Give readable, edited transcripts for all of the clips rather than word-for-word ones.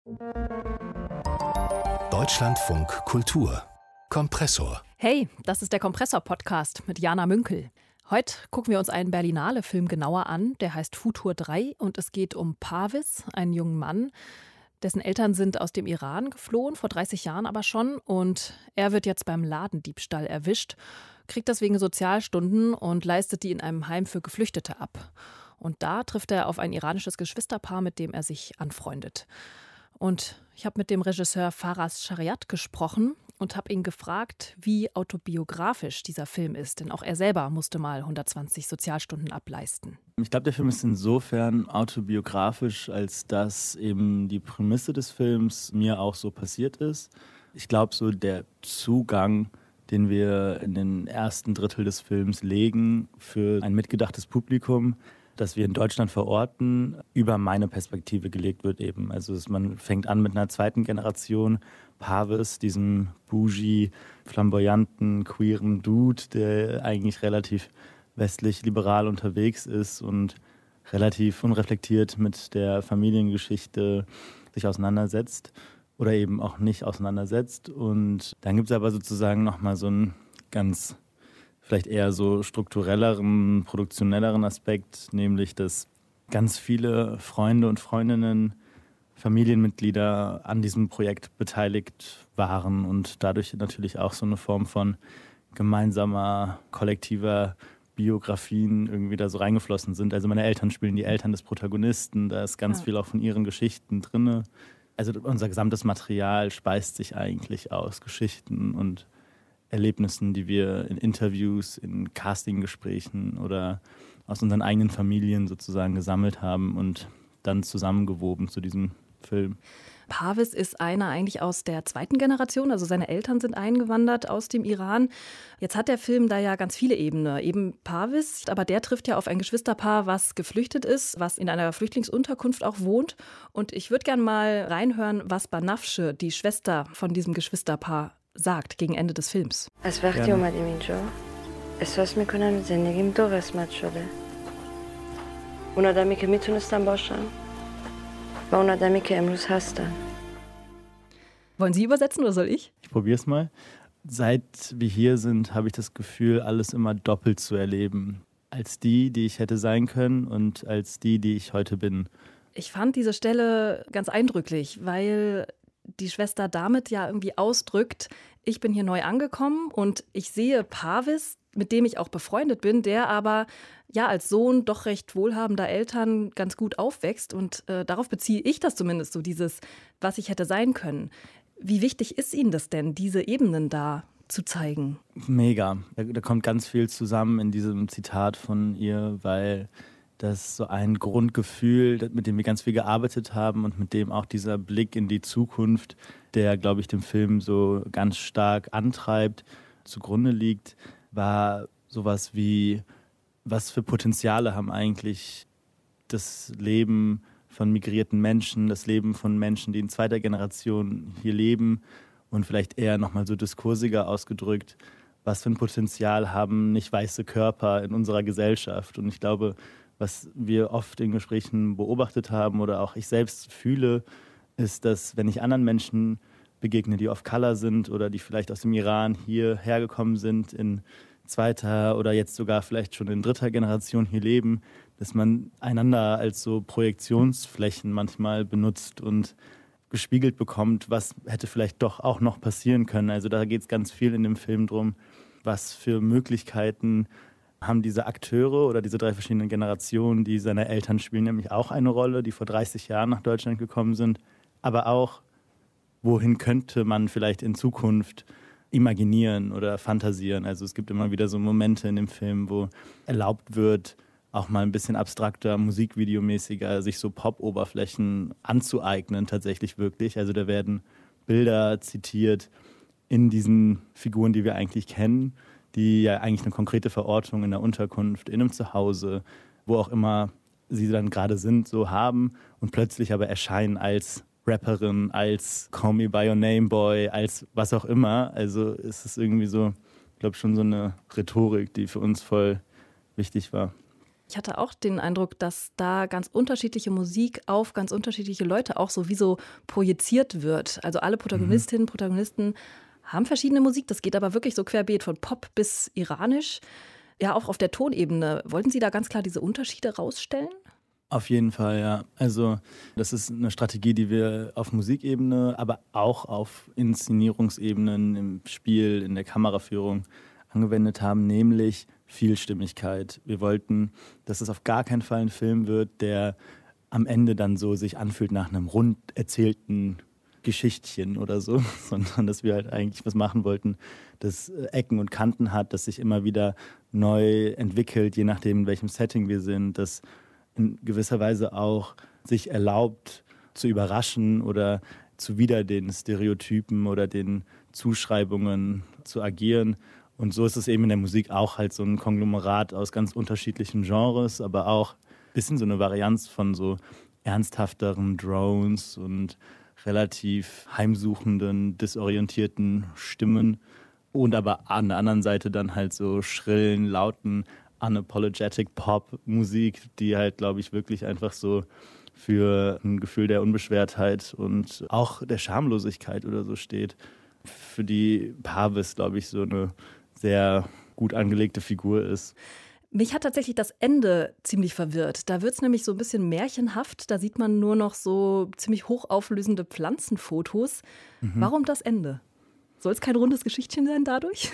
Deutschlandfunk Kultur Kompressor. Hey, das ist der Kompressor-Podcast mit Jana Münkel. Heute gucken wir uns einen Berlinale-Film genauer an, der heißt Futur 3 und es geht um Parviz, einen jungen Mann, dessen Eltern sind aus dem Iran geflohen, vor 30 Jahren aber schon, und er wird jetzt beim Ladendiebstahl erwischt, kriegt deswegen Sozialstunden und leistet die in einem Heim für Geflüchtete ab. Und da trifft er auf ein iranisches Geschwisterpaar, mit dem er sich anfreundet. Und ich habe mit dem Regisseur Faraz Shariat gesprochen und habe ihn gefragt, wie autobiografisch dieser Film ist. Denn auch er selber musste mal 120 Sozialstunden ableisten. Ich glaube, der Film ist insofern autobiografisch, als dass eben die Prämisse des Films mir auch so passiert ist. Ich glaube, so der Zugang, den wir in den ersten Drittel des Films legen für ein mitgedachtes Publikum, das wir in Deutschland verorten, über meine Perspektive gelegt wird eben. Also man fängt an mit einer zweiten Generation, Parviz, diesem bougie, flamboyanten, queeren Dude, der eigentlich relativ westlich-liberal unterwegs ist und relativ unreflektiert mit der Familiengeschichte sich auseinandersetzt oder eben auch nicht auseinandersetzt. Und dann gibt es aber sozusagen nochmal so einen ganz vielleicht eher so strukturelleren, produktionelleren Aspekt, nämlich dass ganz viele Freunde und Freundinnen, Familienmitglieder an diesem Projekt beteiligt waren und dadurch natürlich auch so eine Form von gemeinsamer, kollektiver Biografien irgendwie da so reingeflossen sind. Also meine Eltern spielen die Eltern des Protagonisten, da ist ganz viel auch von ihren Geschichten drin. Also unser gesamtes Material speist sich eigentlich aus Geschichten und Erlebnissen, die wir in Interviews, in Castinggesprächen oder aus unseren eigenen Familien sozusagen gesammelt haben und dann zusammengewoben zu diesem Film. Parviz ist einer eigentlich aus der zweiten Generation, also seine Eltern sind eingewandert aus dem Iran. Jetzt hat der Film da ja ganz viele Ebenen. Eben Parviz, aber der trifft ja auf ein Geschwisterpaar, was geflüchtet ist, was in einer Flüchtlingsunterkunft auch wohnt. Und ich würde gerne mal reinhören, was Banafshe, die Schwester von diesem Geschwisterpaar, sagt gegen Ende des Films. از وقتی اومدیم اینجا احساس میکنم زندگیم دو قسمت شده. اون آدمی که میتونستم باشم و اون آدمی که امروز هستم. Wollen Sie übersetzen oder soll ich? Ich probiere es mal. Seit wir hier sind, habe ich das Gefühl, alles immer doppelt zu erleben. Als die ich hätte sein können und als die ich heute bin. Ich fand diese Stelle ganz eindrücklich, weil die Schwester damit ja irgendwie ausdrückt, ich bin hier neu angekommen und ich sehe Parviz, mit dem ich auch befreundet bin, der aber ja als Sohn doch recht wohlhabender Eltern ganz gut aufwächst und darauf beziehe ich das zumindest, so dieses, was ich hätte sein können. Wie wichtig ist Ihnen das denn, diese Ebenen da zu zeigen? Mega. Da kommt ganz viel zusammen in diesem Zitat von ihr, weil das ist so ein Grundgefühl, mit dem wir ganz viel gearbeitet haben und mit dem auch dieser Blick in die Zukunft, der, glaube ich, dem Film so ganz stark antreibt, zugrunde liegt, war sowas wie, was für Potenziale haben eigentlich das Leben von migrierten Menschen, das Leben von Menschen, die in zweiter Generation hier leben und vielleicht eher nochmal so diskursiger ausgedrückt, was für ein Potenzial haben nicht weiße Körper in unserer Gesellschaft. Und ich glaube, was wir oft in Gesprächen beobachtet haben oder auch ich selbst fühle, ist, dass wenn ich anderen Menschen begegne, die off-color sind oder die vielleicht aus dem Iran hierher gekommen sind, in zweiter oder jetzt sogar vielleicht schon in dritter Generation hier leben, dass man einander als so Projektionsflächen manchmal benutzt und gespiegelt bekommt, was hätte vielleicht doch auch noch passieren können. Also da geht es ganz viel in dem Film drum, was für Möglichkeiten haben diese Akteure oder diese drei verschiedenen Generationen, die seine Eltern spielen, nämlich auch eine Rolle, die vor 30 Jahren nach Deutschland gekommen sind, aber auch, wohin könnte man vielleicht in Zukunft imaginieren oder fantasieren. Also es gibt immer wieder so Momente in dem Film, wo erlaubt wird, auch mal ein bisschen abstrakter, musikvideomäßiger, sich so Pop-Oberflächen anzueignen, tatsächlich wirklich. Also da werden Bilder zitiert in diesen Figuren, die wir eigentlich kennen, die ja eigentlich eine konkrete Verortung in der Unterkunft, in einem Zuhause, wo auch immer sie dann gerade sind, so haben und plötzlich aber erscheinen als Rapperin, als Call Me By Your Name Boy, als was auch immer. Also es ist irgendwie so, ich glaube, schon so eine Rhetorik, die für uns voll wichtig war. Ich hatte auch den Eindruck, dass da ganz unterschiedliche Musik auf ganz unterschiedliche Leute auch so wie so projiziert wird. Also alle Protagonistinnen, Protagonisten haben verschiedene Musik. Das geht aber wirklich so querbeet von Pop bis iranisch. Ja, auch auf der Tonebene. Wollten Sie da ganz klar diese Unterschiede rausstellen? Auf jeden Fall, ja. Also das ist eine Strategie, die wir auf Musikebene, aber auch auf Inszenierungsebenen, im Spiel, in der Kameraführung angewendet haben, nämlich Vielstimmigkeit. Wir wollten, dass es auf gar keinen Fall ein Film wird, der am Ende dann so sich anfühlt nach einem rund erzählten Geschichtchen oder so, sondern dass wir halt eigentlich was machen wollten, das Ecken und Kanten hat, das sich immer wieder neu entwickelt, je nachdem, in welchem Setting wir sind, das in gewisser Weise auch sich erlaubt zu überraschen oder zuwider den Stereotypen oder den Zuschreibungen zu agieren. Und so ist es eben in der Musik auch halt so ein Konglomerat aus ganz unterschiedlichen Genres, aber auch ein bisschen so eine Varianz von so ernsthafteren Drones und relativ heimsuchenden, disorientierten Stimmen und aber an der anderen Seite dann halt so schrillen, lauten, unapologetic Pop-Musik, die halt, glaube ich, wirklich einfach so für ein Gefühl der Unbeschwertheit und auch der Schamlosigkeit oder so steht. Für die Parvis, glaube ich, so eine sehr gut angelegte Figur ist. Mich hat tatsächlich das Ende ziemlich verwirrt. Da wird es nämlich so ein bisschen märchenhaft. Da sieht man nur noch so ziemlich hochauflösende Pflanzenfotos. Warum das Ende? Soll es kein rundes Geschichtchen sein dadurch?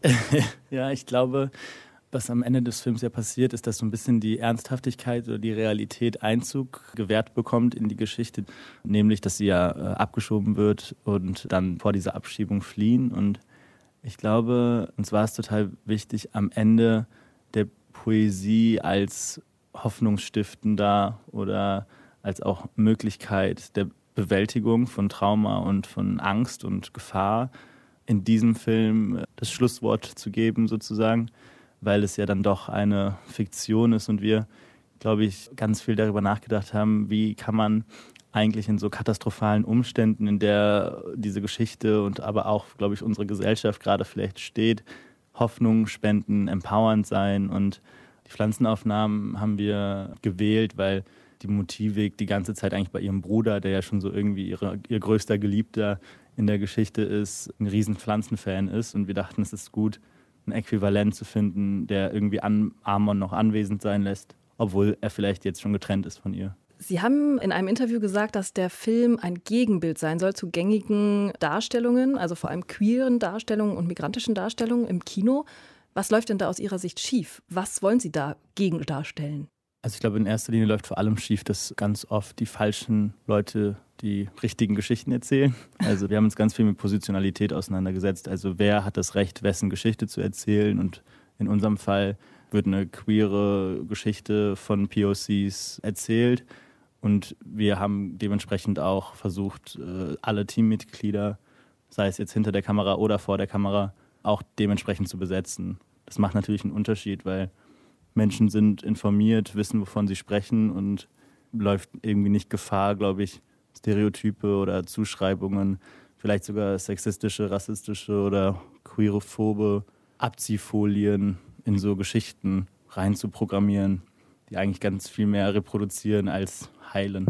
Ja, ich glaube, was am Ende des Films ja passiert, ist, dass so ein bisschen die Ernsthaftigkeit oder die Realität Einzug gewährt bekommt in die Geschichte. Nämlich, dass sie ja abgeschoben wird und dann vor dieser Abschiebung fliehen. Und ich glaube, uns war es total wichtig, am Ende der Poesie als hoffnungsstiftender oder als auch Möglichkeit der Bewältigung von Trauma und von Angst und Gefahr in diesem Film das Schlusswort zu geben sozusagen, weil es ja dann doch eine Fiktion ist und wir, glaube ich, ganz viel darüber nachgedacht haben, wie kann man eigentlich in so katastrophalen Umständen, in der diese Geschichte und aber auch, glaube ich, unsere Gesellschaft gerade vielleicht steht, Hoffnung spenden, empowernd sein. Und die Pflanzenaufnahmen haben wir gewählt, weil die Motivik die ganze Zeit eigentlich bei ihrem Bruder, der ja schon so irgendwie ihr größter Geliebter in der Geschichte ist, ein riesen Pflanzenfan ist. Und wir dachten, es ist gut, ein Äquivalent zu finden, der irgendwie Amon noch anwesend sein lässt, obwohl er vielleicht jetzt schon getrennt ist von ihr. Sie haben in einem Interview gesagt, dass der Film ein Gegenbild sein soll zu gängigen Darstellungen, also vor allem queeren Darstellungen und migrantischen Darstellungen im Kino. Was läuft denn da aus Ihrer Sicht schief? Was wollen Sie da gegen darstellen? Also ich glaube, in erster Linie läuft vor allem schief, dass ganz oft die falschen Leute die richtigen Geschichten erzählen. Also wir haben uns ganz viel mit Positionalität auseinandergesetzt. Also wer hat das Recht, wessen Geschichte zu erzählen? Und in unserem Fall wird eine queere Geschichte von POCs erzählt. Und wir haben dementsprechend auch versucht, alle Teammitglieder, sei es jetzt hinter der Kamera oder vor der Kamera, auch dementsprechend zu besetzen. Das macht natürlich einen Unterschied, weil Menschen sind informiert, wissen, wovon sie sprechen und läuft irgendwie nicht Gefahr, glaube ich, Stereotype oder Zuschreibungen, vielleicht sogar sexistische, rassistische oder queerophobe Abziehfolien in so Geschichten rein zu programmieren, die eigentlich ganz viel mehr reproduzieren als heilen.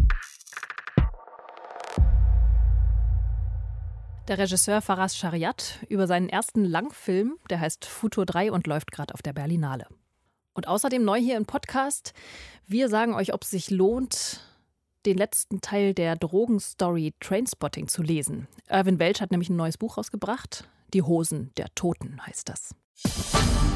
Der Regisseur Faraz Shariat über seinen ersten Langfilm, der heißt Futur 3 und läuft gerade auf der Berlinale. Und außerdem neu hier im Podcast, wir sagen euch, ob es sich lohnt, den letzten Teil der Drogenstory Trainspotting zu lesen. Irvin Welch hat nämlich ein neues Buch rausgebracht. Die Hosen der Toten heißt das.